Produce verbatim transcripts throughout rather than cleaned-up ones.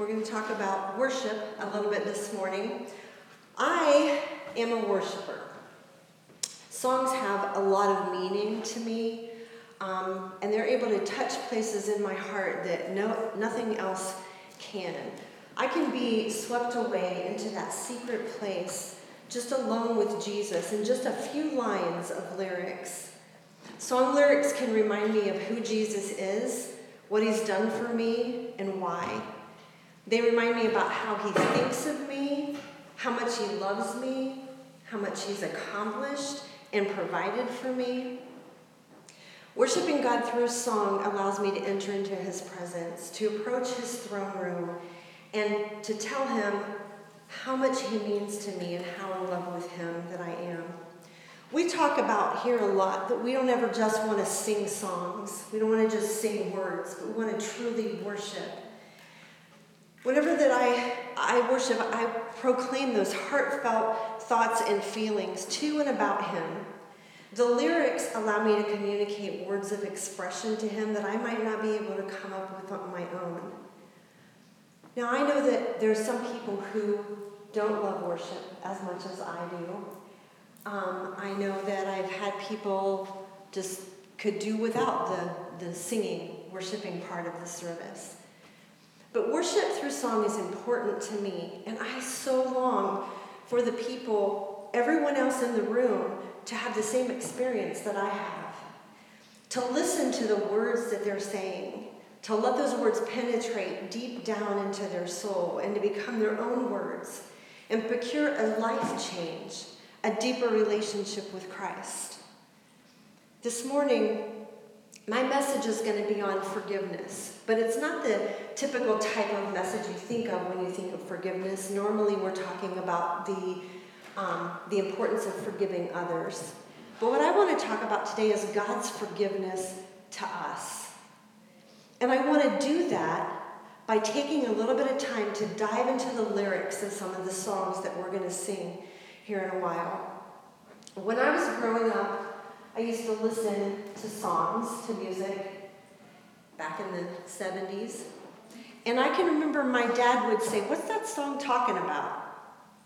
going to talk about worship a little bit this morning. I am a worshiper. Songs have a lot of meaning to me, um, and they're able to touch places in my heart that no nothing else can. I can be swept away into that secret place, just alone with Jesus, in just a few lines of lyrics. Song lyrics can remind me of who Jesus is, what he's done for me, and why. They remind me about how he thinks of me, how much he loves me, how much he's accomplished and provided for me. Worshiping God through song allows me to enter into his presence, to approach his throne room, and to tell him how much he means to me and how in love with him that I am. We talk about here a lot that we don't ever just want to sing songs. We don't want to just sing words, but we want to truly worship. Whenever that I, I worship, I proclaim those heartfelt thoughts and feelings to and about him. The lyrics allow me to communicate words of expression to him that I might not be able to come up with on my own. Now, I know that there's some people who don't love worship as much as I do. Um, I know that I've had people just could do without the, the singing, worshiping part of the service. But worship through song is important to me, and I so long for the people, everyone else in the room, to have the same experience that I have. To listen to the words that they're saying, to let those words penetrate deep down into their soul and to become their own words and procure a life change, a deeper relationship with Christ. This morning, my message is going to be on forgiveness, but it's not the typical type of message you think of when you think of forgiveness. Normally, we're talking about the, um, the importance of forgiving others. But what I want to talk about today is God's forgiveness to us. And I want to do that by taking a little bit of time to dive into the lyrics of some of the songs that we're going to sing here in a while. When I was growing up, I used to listen to songs, to music, back in the seventies. And I can remember my dad would say, "What's that song talking about?"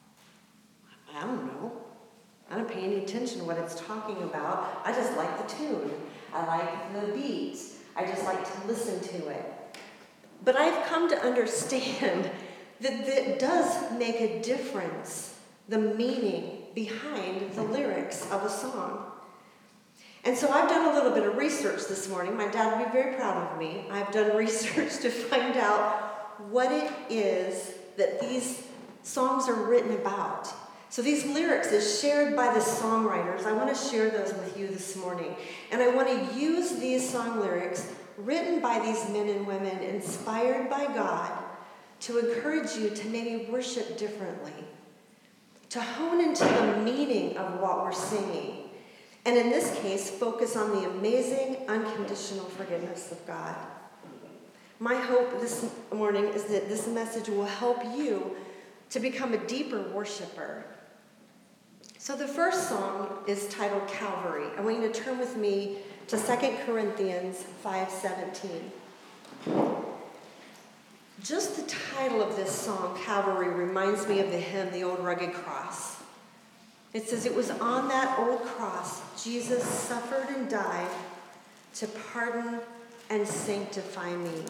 I don't know. I don't pay any attention to what it's talking about. I just like the tune. I like the beat. I just like to listen to it. But I've come to understand that it does make a difference, the meaning behind the lyrics of a song. And so I've done a little bit of research this morning. My dad would be very proud of me. I've done research to find out what it is that these songs are written about. So these lyrics is shared by the songwriters. I want to share those with you this morning. And I want to use these song lyrics written by these men and women inspired by God to encourage you to maybe worship differently, to hone into the meaning of what we're singing. And in this case, focus on the amazing, unconditional forgiveness of God. My hope this morning is that this message will help you to become a deeper worshiper. So the first song is titled Calvary. I want you to turn with me to Second Corinthians five seventeen. Just the title of this song, Calvary, reminds me of the hymn, The Old Rugged Cross. It says, "It was on that old cross Jesus suffered and died to pardon and sanctify me."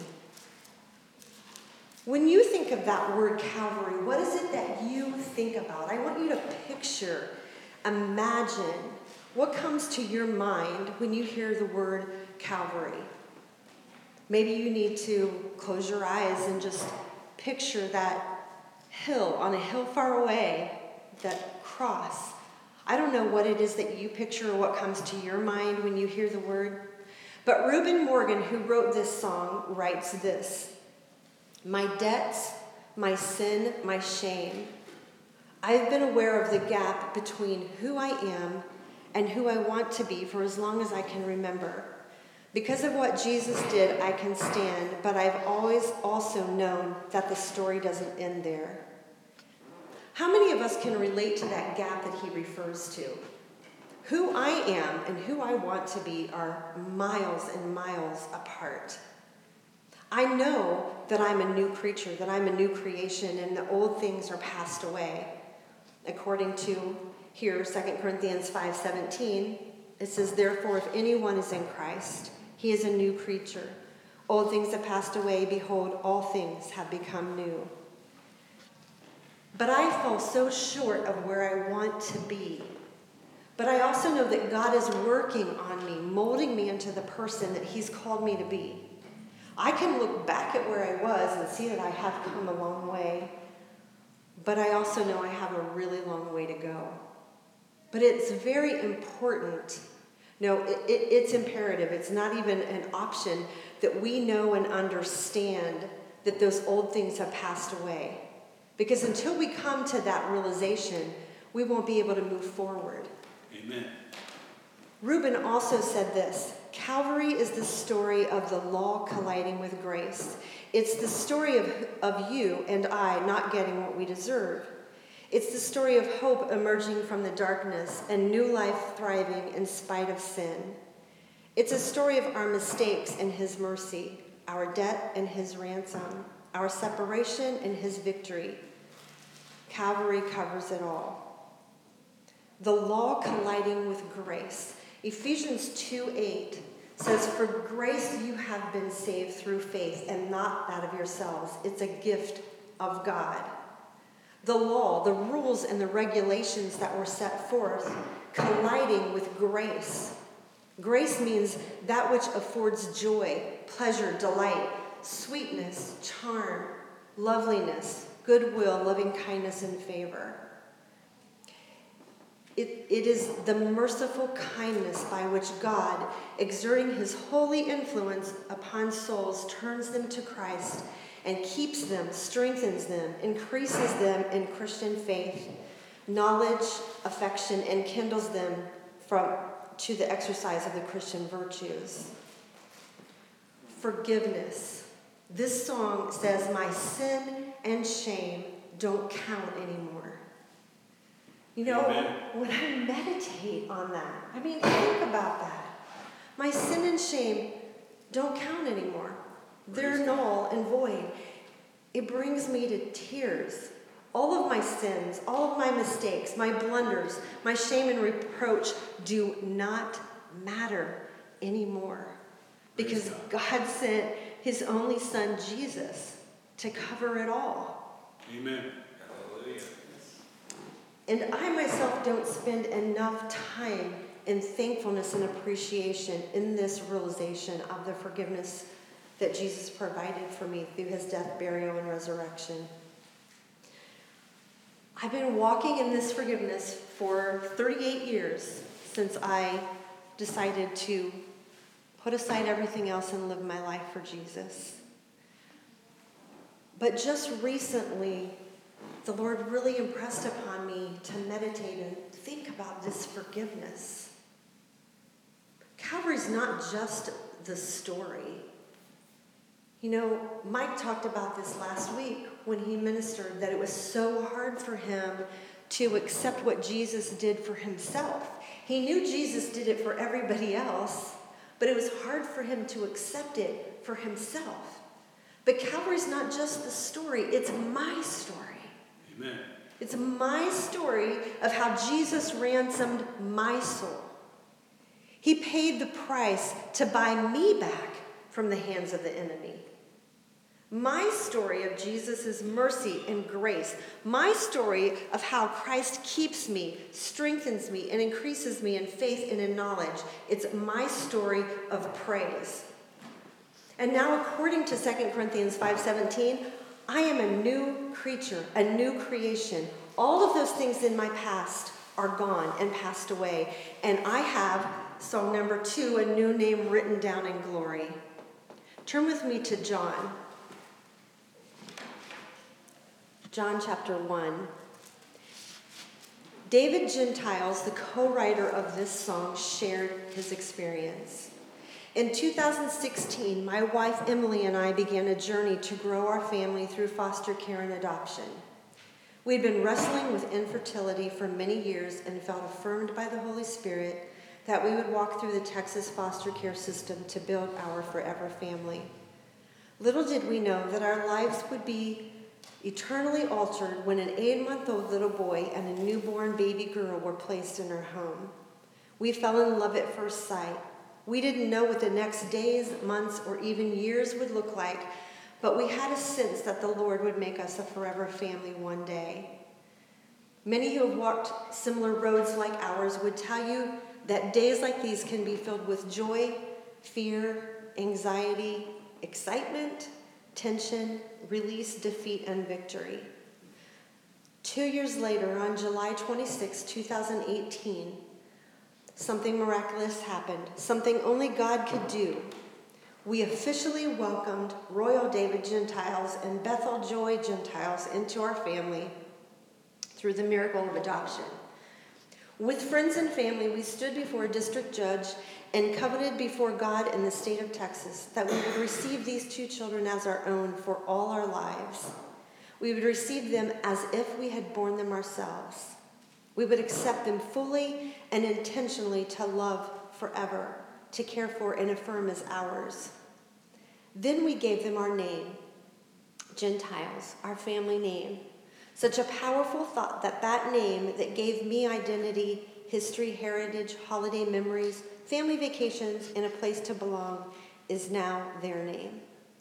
When you think of that word Calvary, what is it that you think about? I want you to picture, imagine, what comes to your mind when you hear the word Calvary. Maybe you need to close your eyes and just picture that hill, on a hill far away, that cross. I don't know what it is that you picture or what comes to your mind when you hear the word. But Reuben Morgan, who wrote this song, writes this: "My debts, my sin, my shame. I have been aware of the gap between who I am and who I want to be for as long as I can remember. Because of what Jesus did, I can stand, but I've always also known that the story doesn't end there." How many of us can relate to that gap that he refers to? Who I am and who I want to be are miles and miles apart. I know that I'm a new creature, that I'm a new creation, and the old things are passed away. According to here, Second Corinthians five seventeen, it says, therefore, if anyone is in Christ, he is a new creature. Old things have passed away. Behold, all things have become new. But I fall so short of where I want to be. But I also know that God is working on me, molding me into the person that he's called me to be. I can look back at where I was and see that I have come a long way. But I also know I have a really long way to go. But it's very important. No, it, it, it's imperative. It's not even an option that we know and understand that those old things have passed away. Because until we come to that realization, we won't be able to move forward. Amen. Reuben also said this: Calvary is the story of the law colliding with grace. It's the story of, of you and I not getting what we deserve. It's the story of hope emerging from the darkness and new life thriving in spite of sin. It's a story of our mistakes and his mercy, our debt and his ransom, our separation and his victory. Calvary covers it all. The law colliding with grace. Ephesians two eight says, for grace you have been saved through faith, and not that of yourselves. It's a gift of God. The law, the rules and the regulations that were set forth, colliding with grace. Grace means that which affords joy, pleasure, delight, sweetness, charm, loveliness, goodwill, loving kindness, and favor. It, it is the merciful kindness by which God, exerting his holy influence upon souls, turns them to Christ and keeps them, strengthens them, increases them in Christian faith, knowledge, affection, and kindles them from to the exercise of the Christian virtues. Forgiveness. This song says, my sin and shame don't count anymore. You know, Amen. When I meditate on that, I mean, think about that. My sin and shame don't count anymore. They're null and void. It brings me to tears. All of my sins, all of my mistakes, my blunders, my shame and reproach do not matter anymore. Because God sent his only son, Jesus, to cover it all. Amen. Hallelujah. And I myself don't spend enough time in thankfulness and appreciation in this realization of the forgiveness that Jesus provided for me through his death, burial, and resurrection. I've been walking in this forgiveness for thirty-eight years since I decided to put aside everything else and live my life for Jesus. But just recently, the Lord really impressed upon me to meditate and think about this forgiveness. Calvary's not just the story. You know, Mike talked about this last week when he ministered, that it was so hard for him to accept what Jesus did for himself. He knew Jesus did it for everybody else, but it was hard for him to accept it for himself. But Calvary's not just the story, it's my story. Amen. It's my story of how Jesus ransomed my soul. He paid the price to buy me back from the hands of the enemy. My story of Jesus' mercy and grace. My story of how Christ keeps me, strengthens me, and increases me in faith and in knowledge. It's my story of praise. And now, according to Second Corinthians five seventeen, I am a new creature, a new creation. All of those things in my past are gone and passed away. And I have, song number two, a new name written down in glory. Turn with me to John. John chapter one. David Gentiles, the co-writer of this song, shared his experience. In two thousand sixteen, my wife Emily and I began a journey to grow our family through foster care and adoption. We'd been wrestling with infertility for many years and felt affirmed by the Holy Spirit that we would walk through the Texas foster care system to build our forever family. Little did we know that our lives would be eternally altered when an eight-month-old little boy and a newborn baby girl were placed in our home. We fell in love at first sight. We didn't know what the next days, months, or even years would look like, but we had a sense that the Lord would make us a forever family one day. Many who have walked similar roads like ours would tell you that days like these can be filled with joy, fear, anxiety, excitement, tension, release, defeat, and victory. Two years later, on July twenty-sixth, two thousand eighteen, something miraculous happened, something only God could do. We officially welcomed Royal David Gentiles and Bethel Joy Gentiles into our family through the miracle of adoption. With friends and family, we stood before a district judge and covenanted before God in the state of Texas that we would receive these two children as our own for all our lives. We would receive them as if we had borne them ourselves. We would accept them fully and intentionally to love forever, to care for and affirm as ours. Then we gave them our name, Gentiles, our family name. Such a powerful thought that that name that gave me identity, history, heritage, holiday memories, family vacations, and a place to belong is now their name.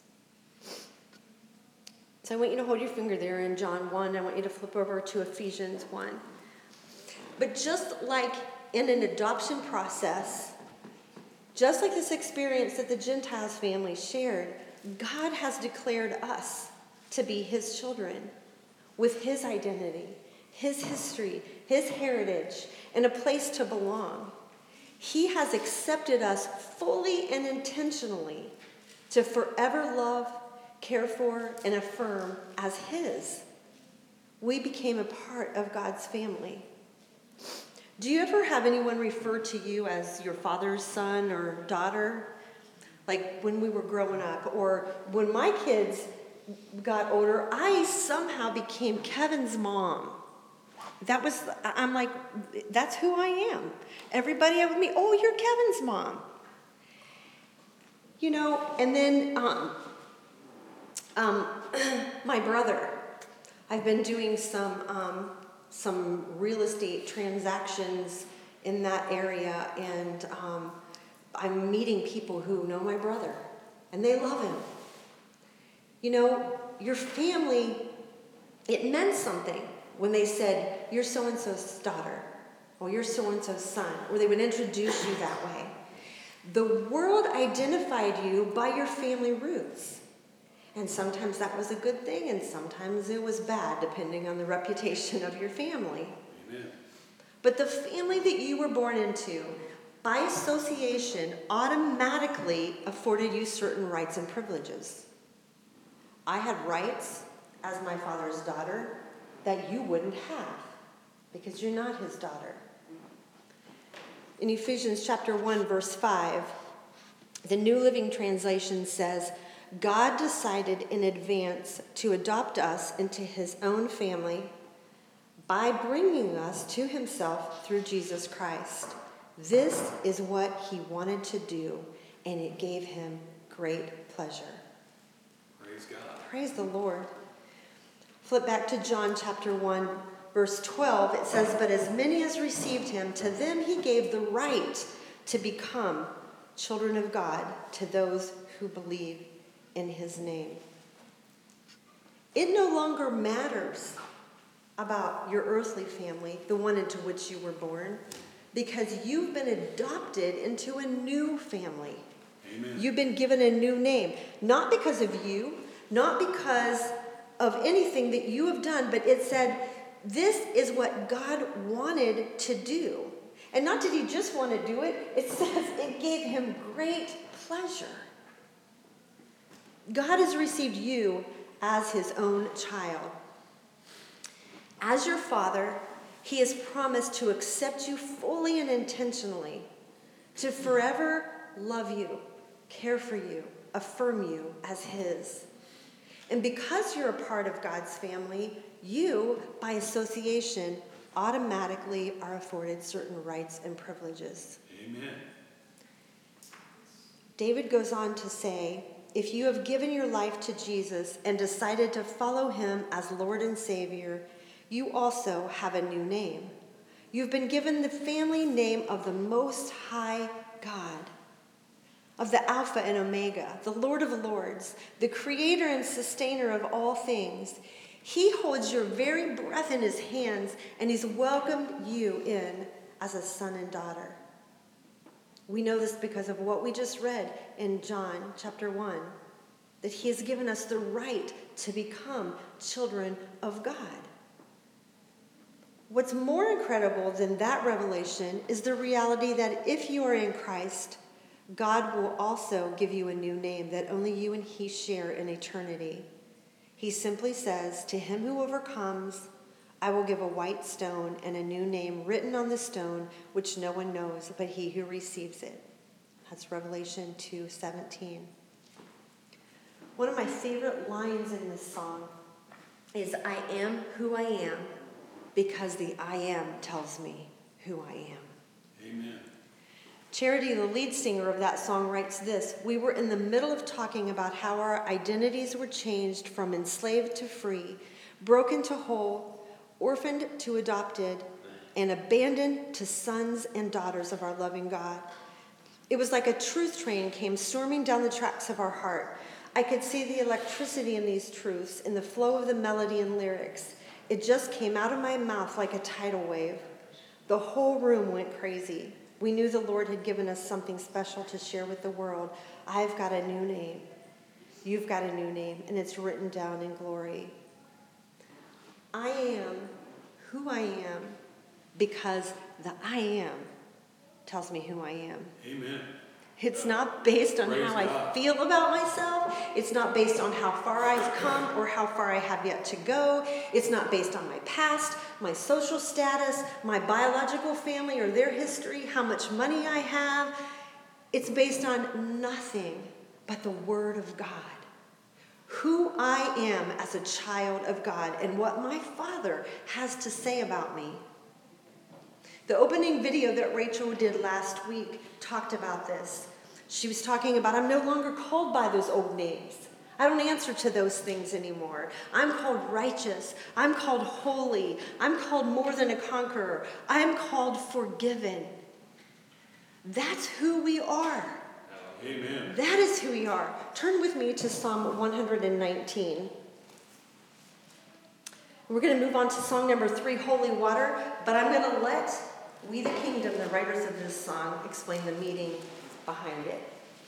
So I want you to hold your finger there in John one. I want you to flip over to Ephesians one. But just like in an adoption process, just like this experience that the Gentiles family shared, God has declared us to be his children with his identity, his history, his heritage, and a place to belong. He has accepted us fully and intentionally to forever love, care for, and affirm as his. We became a part of God's family. Do you ever have anyone refer to you as your father's son or daughter? Like when we were growing up, or when my kids got older, I somehow became Kevin's mom. That was, I'm like, that's who I am. Everybody with me, oh, you're Kevin's mom. You know, and then um, um, my brother, I've been doing some um, some real estate transactions in that area, and um, I'm meeting people who know my brother, and they love him. You know, your family, it meant something when they said, you're so-and-so's daughter, or you're so-and-so's son, or they would introduce you that way. The world identified you by your family roots. And sometimes that was a good thing, and sometimes it was bad, depending on the reputation of your family. Amen. But the family that you were born into, by association, automatically afforded you certain rights and privileges. I had rights as my father's daughter that you wouldn't have, because you're not his daughter. In Ephesians chapter one, verse five, the New Living Translation says, God decided in advance to adopt us into his own family by bringing us to himself through Jesus Christ. This is what he wanted to do, and it gave him great pleasure. Praise God. Praise the Lord. Flip back to John chapter one, verse twelve. It says, but as many as received him, to them he gave the right to become children of God, to those who believe in his name. It no longer matters about your earthly family, the one into which you were born, because you've been adopted into a new family. Amen. You've been given a new name, not because of you, not because of anything that you have done, but it said, this is what God wanted to do. And not did he just want to do it, it says it gave him great pleasure. God has received you as his own child. As your father, he has promised to accept you fully and intentionally, to forever love you, care for you, affirm you as his. And because you're a part of God's family, you, by association, automatically are afforded certain rights and privileges. Amen. David goes on to say if you have given your life to Jesus and decided to follow him as Lord and Savior, you also have a new name. You've been given the family name of the Most High God, of the Alpha and Omega, the Lord of Lords, the creator and sustainer of all things. He holds your very breath in his hands, and he's welcomed you in as a son and daughter. We know this because of what we just read in John chapter one, that he has given us the right to become children of God. What's more incredible than that revelation is the reality that if you are in Christ, God will also give you a new name that only you and he share in eternity. He simply says, to him who overcomes, I will give a white stone and a new name written on the stone, which no one knows but he who receives it. That's Revelation two seventeen. One of my favorite lines in this song is, I am who I am because the I am tells me who I am. Amen. Charity, the lead singer of that song, writes this: we were in the middle of talking about how our identities were changed from enslaved to free, broken to whole, orphaned to adopted, and abandoned to sons and daughters of our loving God. It was like a truth train came storming down the tracks of our heart. I could see the electricity in these truths, in the flow of the melody and lyrics. It just came out of my mouth like a tidal wave. The whole room went crazy. We knew the Lord had given us something special to share with the world. I've got a new name. You've got a new name, and it's written down in glory. I am who I am because the I am tells me who I am. Amen. It's not based on Praise how I God. feel about myself. It's not based on how far I've come or how far I have yet to go. It's not based on my past, my social status, my biological family or their history, how much money I have. It's based on nothing but the Word of God. Who I am as a child of God and what my Father has to say about me. The opening video that Rachel did last week talked about this. She was talking about, I'm no longer called by those old names. I don't answer to those things anymore. I'm called righteous. I'm called holy. I'm called more than a conqueror. I'm called forgiven. That's who we are. Amen. That is who we are. Turn with me to Psalm one nineteen. We're going to move on to song number three, Holy Water, but I'm going to let We the Kingdom, the writers of this song, explain the meaning behind it.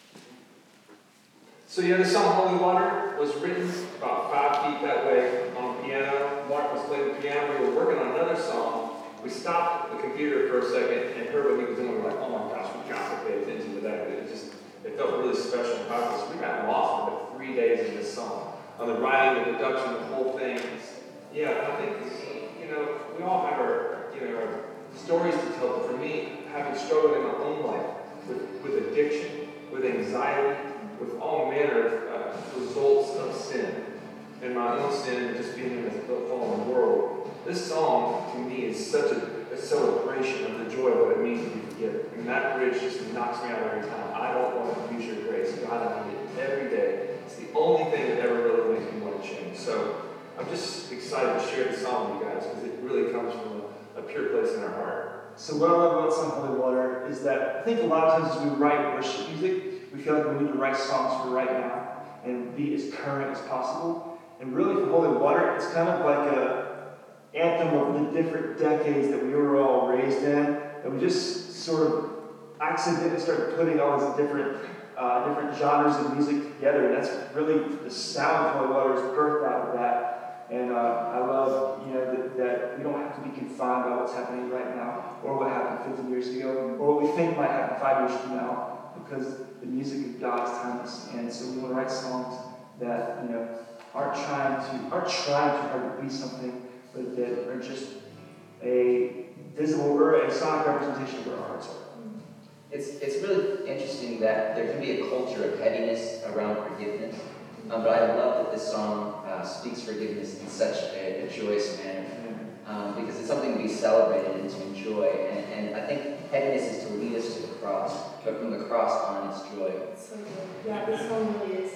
So yeah, the song Holy Water was written about five feet that way on piano. Mark was playing the piano. We were working on another song. We stopped the computer for a second and heard what he was doing. We were like, oh my gosh, we got to pay attention to that. It just, it felt really special and powerful. So we got lost for the three days in this song. On the writing, the production, the whole thing. Yeah, I think, you know, we all have our, you know, our stories to tell. But for me, having struggled in my own life with, with addiction, with anxiety, with all manner of uh, results of sin, and my own sin and just being in this fallen world, this song to me is such a, a celebration of the joy of what it means to be forgiven. And that bridge just knocks me out every time. I don't want to use your grace. God, I need it every day. It's the only thing that ever really makes me want to change. So I'm just excited to share the song with you guys because it really comes from a, a pure place in our heart. So what I love about Song Holy Water is that I think a lot of times as we write worship music, we feel like we need to write songs for right now and be as current as possible. And really for Holy Water, it's kind of like a anthem of the different decades that we were all raised in, that we just sort of accidentally started putting all these different uh, different genres of music together. And that's really the sound of Holy Water is birthed out of that. And uh, I love, you know, that, that we don't have to be confined by what's happening right now, or what happened fifty years ago, or what we think might happen five years from now, because the music of God is timeless. And so we want to write songs that, you know, aren't trying to aren't trying too hard to be something, but that are just a visible or a sonic representation of where our hearts are. It's it's really interesting that there can be a culture of heaviness around forgiveness, um, but I love that this song uh, speaks forgiveness in such a, a joyous manner, um, because it's something to be celebrated and to enjoy. And, and I think heaviness is to lead us to the cross, but from the cross on it's joy. So good. Yeah, this song really is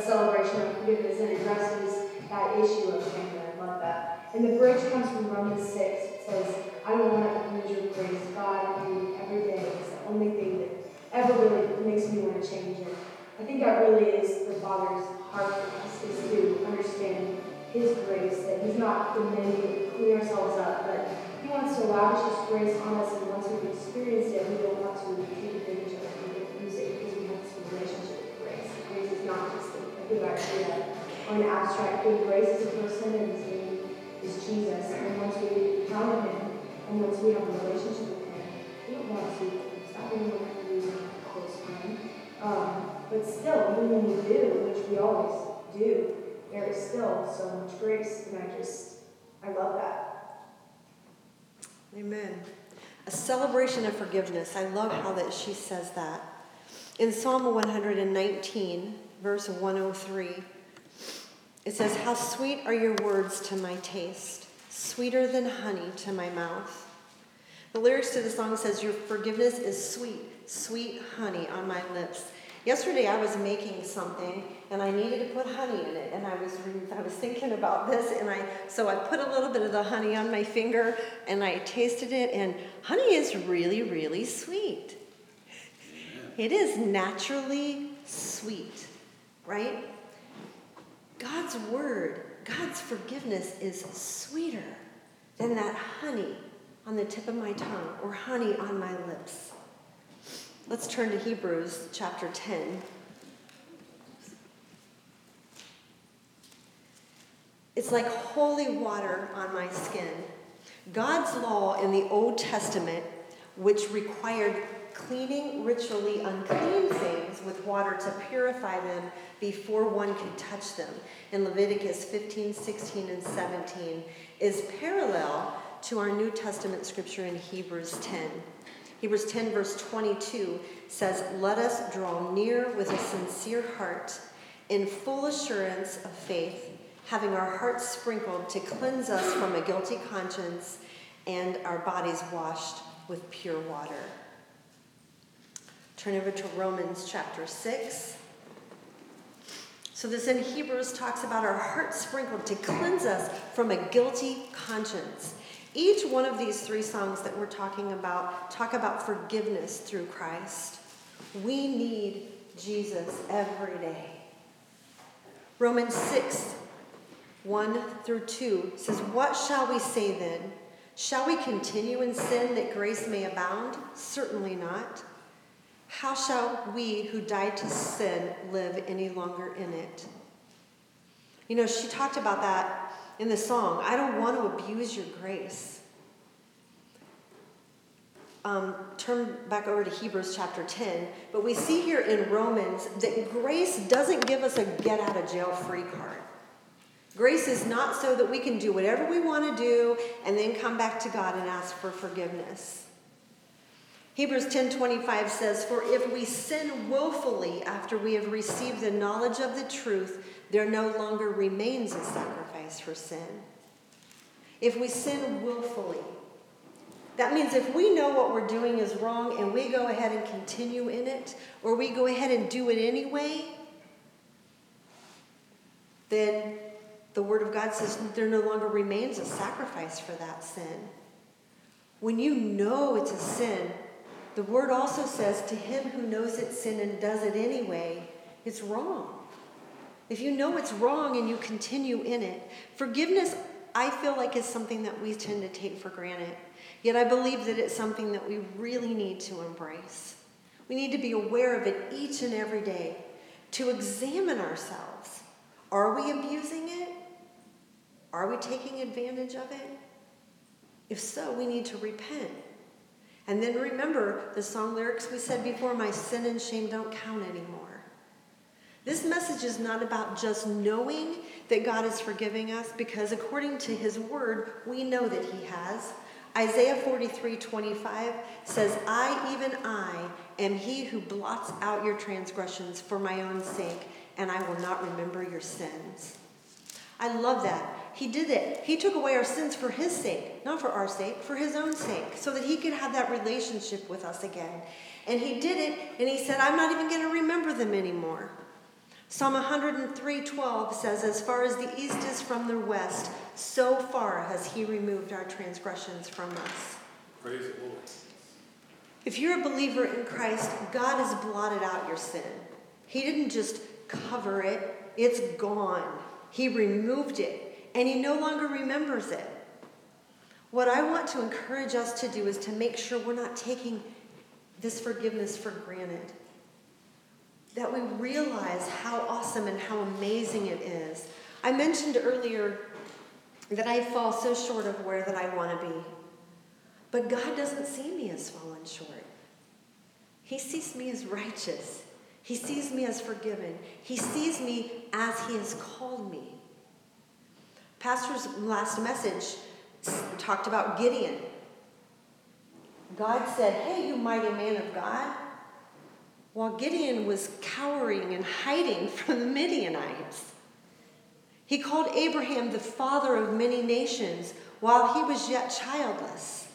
celebration of forgiveness and addresses that issue of anger. I love that. And the bridge comes from Romans six. It says, I don't want to lose your grace. God, you every day is the only thing that ever really makes me want to change it. I think that really is the Father's heart for us, is to understand His grace, that He's not demanding that we clean ourselves up, but He wants to lavish His grace on us, and once we've experienced it, we don't want to take advantage of it. We don't use it because we have this relationship with grace. Grace is not just a, a good idea or an abstract thing. Grace is a person, and His name is Jesus. And once we encounter Him, and once we have a relationship with Him, we don't want to stop anyone to lose a close friend. Um, but still, even when we do, which we always do, there is still so much grace, and I just, I love that. Amen. A celebration of forgiveness. I love how that she says that. In Psalm one nineteen, verse one oh three, it says, how sweet are your words to my taste, sweeter than honey to my mouth. The lyrics to the song says, your forgiveness is sweet, sweet honey on my lips. Yesterday I was making something and I needed to put honey in it, and I was I was thinking about this, and I so I put a little bit of the honey on my finger and I tasted it, and honey is really, really sweet. It is naturally sweet, right? God's word, God's forgiveness is sweeter than that honey on the tip of my tongue or honey on my lips. Let's turn to Hebrews chapter ten. It's like holy water on my skin. God's law in the Old Testament, which required cleaning ritually unclean things with water to purify them before one could touch them, in Leviticus fifteen, sixteen, and seventeen, is parallel to our New Testament scripture in Hebrews ten. Hebrews ten verse twenty-two says, let us draw near with a sincere heart in full assurance of faith, having our hearts sprinkled to cleanse us from a guilty conscience and our bodies washed with pure water. Turn over to Romans chapter six. So this in Hebrews talks about our hearts sprinkled to cleanse us from a guilty conscience. Each one of these three songs that we're talking about talk about forgiveness through Christ. We need Jesus every day. Romans six, one through two says, what shall we say then? Shall we continue in sin that grace may abound? Certainly not. How shall we who died to sin live any longer in it? You know, she talked about that in the song, I don't want to abuse your grace. Um, turn back over to Hebrews chapter ten. But we see here in Romans that grace doesn't give us a get out of jail free card. Grace is not so that we can do whatever we want to do and then come back to God and ask for forgiveness. Hebrews ten twenty-five says, for if we sin willfully after we have received the knowledge of the truth, there no longer remains a sacrifice for sin. If we sin willfully, that means if we know what we're doing is wrong and we go ahead and continue in it, or we go ahead and do it anyway, then the Word of God says there no longer remains a sacrifice for that sin. When you know it's a sin, the Word also says to him who knows it's sin and does it anyway, it's wrong. If you know it's wrong and you continue in it, forgiveness, I feel like, is something that we tend to take for granted. Yet I believe that it's something that we really need to embrace. We need to be aware of it each and every day, to examine ourselves. Are we abusing it? Are we taking advantage of it? If so, we need to repent. And then remember the song lyrics we said before, my sin and shame don't count anymore. This message is not about just knowing that God is forgiving us, because according to his word, we know that he has. Isaiah forty-three twenty-five says, I, even I, am he who blots out your transgressions for my own sake, and I will not remember your sins. I love that. He did it. He took away our sins for his sake, not for our sake, for his own sake, so that he could have that relationship with us again. And he did it, and he said, I'm not even going to remember them anymore. Psalm one oh three twelve says, as far as the east is from the west, so far has he removed our transgressions from us. Praise the Lord. If you're a believer in Christ, God has blotted out your sin. He didn't just cover it, it's gone. He removed it, and he no longer remembers it. What I want to encourage us to do is to make sure we're not taking this forgiveness for granted. That we realize how awesome and how amazing it is. I mentioned earlier that I fall so short of where that I want to be. But God doesn't see me as fallen short. He sees me as righteous. He sees me as forgiven. He sees me as he has called me. Pastor's last message talked about Gideon. God said, hey, you mighty man of God. While Gideon was cowering and hiding from the Midianites. He called Abraham the father of many nations while he was yet childless.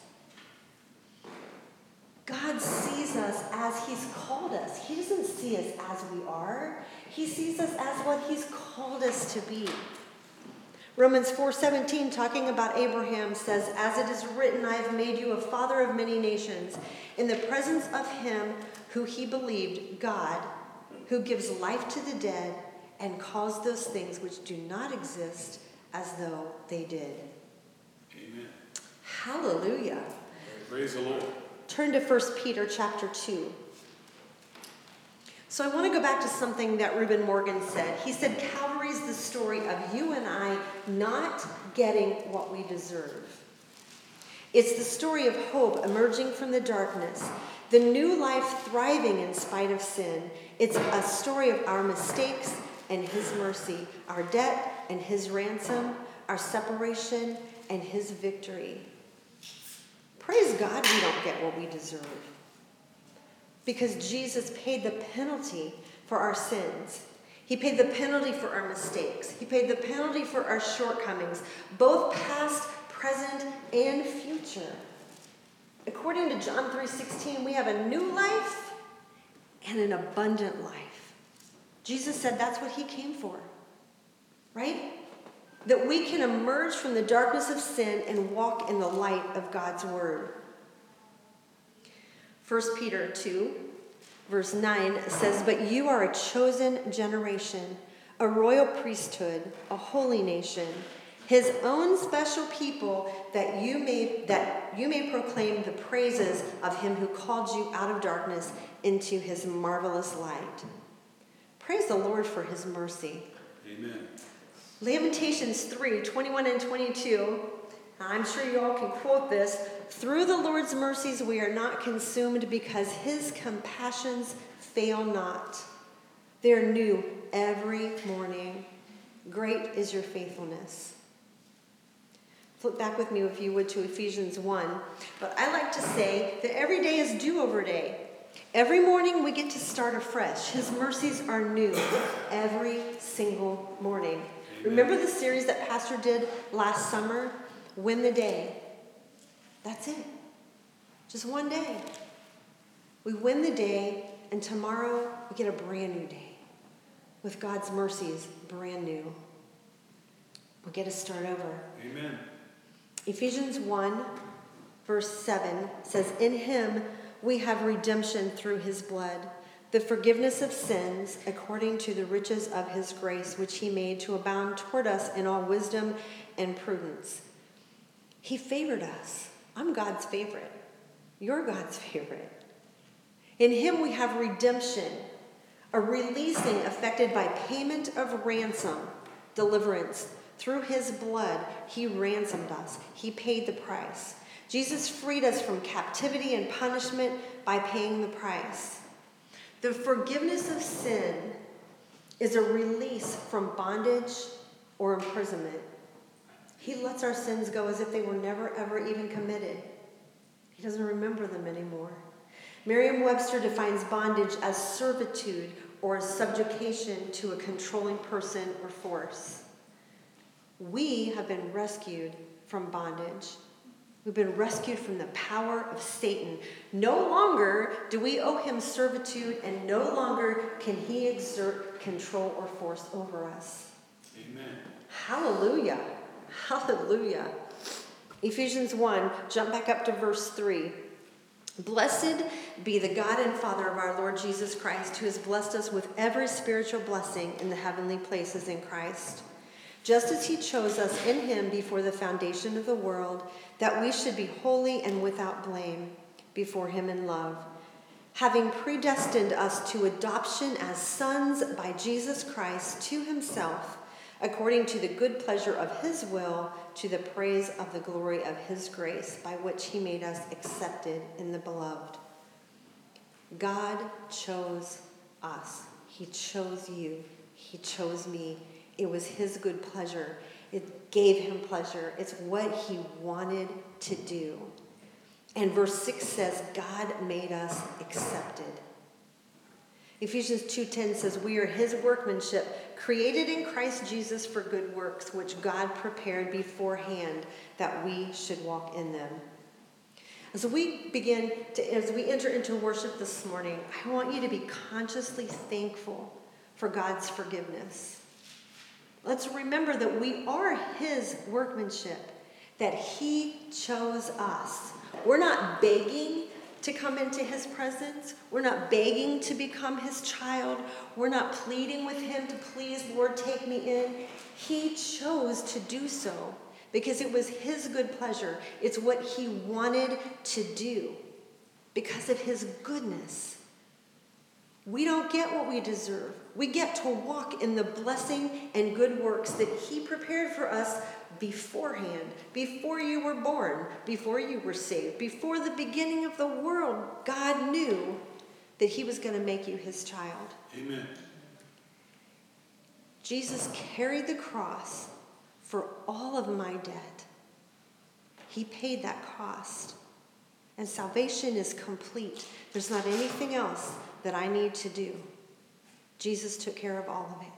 God sees us as he's called us. He doesn't see us as we are. He sees us as what he's called us to be. Romans four seventeen, talking about Abraham, says, as it is written, I have made you a father of many nations, in the presence of him who he believed, God, who gives life to the dead and calls those things which do not exist as though they did. Amen. Hallelujah. Praise the Lord. Turn to First Peter chapter two. So I want to go back to something that Reuben Morgan said. He said, Calvary is the story of you and I not getting what we deserve. It's the story of hope emerging from the darkness, the new life thriving in spite of sin. It's a story of our mistakes and his mercy, our debt and his ransom, our separation and his victory. Praise God we don't get what we deserve. Because Jesus paid the penalty for our sins. He paid the penalty for our mistakes. He paid the penalty for our shortcomings, both past, present, and future. According to John three sixteen, we have a new life and an abundant life. Jesus said that's what he came for, right? That we can emerge from the darkness of sin and walk in the light of God's word. First Peter two, verse nine says, but you are a chosen generation, a royal priesthood, a holy nation, his own special people, that you may that you may proclaim the praises of him who called you out of darkness into his marvelous light. Praise the Lord for his mercy. Amen. Lamentations three, twenty-one and twenty-two. I'm sure you all can quote this. Through the Lord's mercies we are not consumed, because his compassions fail not. They are new every morning. Great is your faithfulness. Flip back with me, if you would, to Ephesians one. But I like to say that every day is do-over day. Every morning we get to start afresh. His mercies are new every single morning. Amen. Remember the series that Pastor did last summer? Win the day. That's it. Just one day. We win the day, and tomorrow we get a brand new day. With God's mercies, brand new. We'll get to start over. Amen. Ephesians one, verse seven says, in him we have redemption through his blood, the forgiveness of sins according to the riches of his grace, which he made to abound toward us in all wisdom and prudence. He favored us. I'm God's favorite. You're God's favorite. In him we have redemption, a releasing effected by payment of ransom, deliverance. Through his blood, he ransomed us. He paid the price. Jesus freed us from captivity and punishment by paying the price. The forgiveness of sin is a release from bondage or imprisonment. He lets our sins go as if they were never, ever even committed. He doesn't remember them anymore. Merriam-Webster defines bondage as servitude or subjugation to a controlling person or force. We have been rescued from bondage. We've been rescued from the power of Satan. No longer do we owe him servitude, and no longer can he exert control or force over us. Amen. Hallelujah. Hallelujah. Ephesians one, jump back up to verse three. Blessed be the God and Father of our Lord Jesus Christ, who has blessed us with every spiritual blessing in the heavenly places in Christ, just as he chose us in him before the foundation of the world, that we should be holy and without blame before him in love, having predestined us to adoption as sons by Jesus Christ to himself, according to the good pleasure of his will, to the praise of the glory of his grace, by which he made us accepted in the beloved. God chose us. He chose you. He chose me. It was his good pleasure. It gave him pleasure. It's what he wanted to do. And verse six says, God made us accepted. Ephesians two ten says, we are his workmanship, created in Christ Jesus for good works, which God prepared beforehand that we should walk in them. As we begin to, as we enter into worship this morning, I want you to be consciously thankful for God's forgiveness. Let's remember that we are his workmanship, that he chose us. We're not begging to come into his presence. We're not begging to become his child. We're not pleading with him to please, Lord, take me in. He chose to do so because it was his good pleasure. It's what he wanted to do because of his goodness. We don't get what we deserve. We get to walk in the blessing and good works that he prepared for us beforehand, before you were born, before you were saved, before the beginning of the world. God knew that he was going to make you his child. Amen. Jesus carried the cross for all of my debt. He paid that cost. And salvation is complete. There's not anything else that I need to do. Jesus took care of all of it.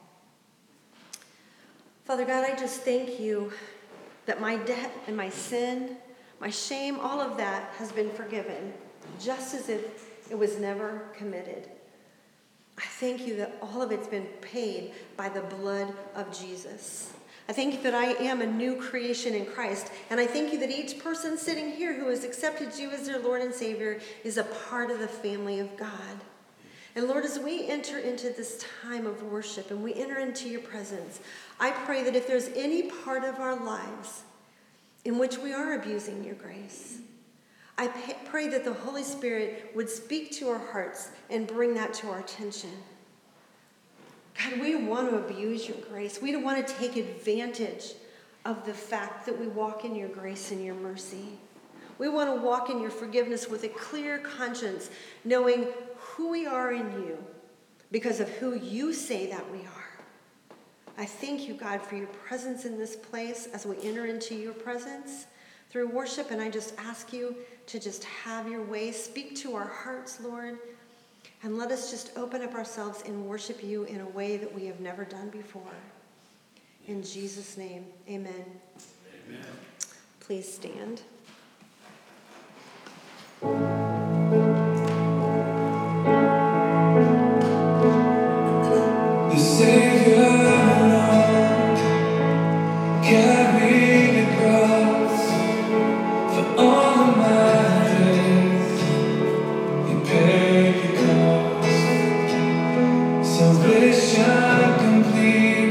Father God, I just thank you that my debt and my sin, my shame, all of that has been forgiven, just as if it was never committed. I thank you that all of it's been paid by the blood of Jesus. I thank you that I am a new creation in Christ, and I thank you that each person sitting here who has accepted you as their Lord and Savior is a part of the family of God. And Lord, as we enter into this time of worship and we enter into your presence, I pray that if there's any part of our lives in which we are abusing your grace, I pray that the Holy Spirit would speak to our hearts and bring that to our attention. God, we don't want to abuse your grace. We don't want to take advantage of the fact that we walk in your grace and your mercy. We want to walk in your forgiveness with a clear conscience, knowing who we are in you because of who you say that we are. I thank you, God, for your presence in this place as we enter into your presence through worship, and I just ask you to just have your way. Speak to our hearts, Lord, and let us just open up ourselves and worship you in a way that we have never done before. In Jesus' name, amen. Amen. Please stand. The Savior alone carried the cross for all of my days. He paid the cost. Salvation complete.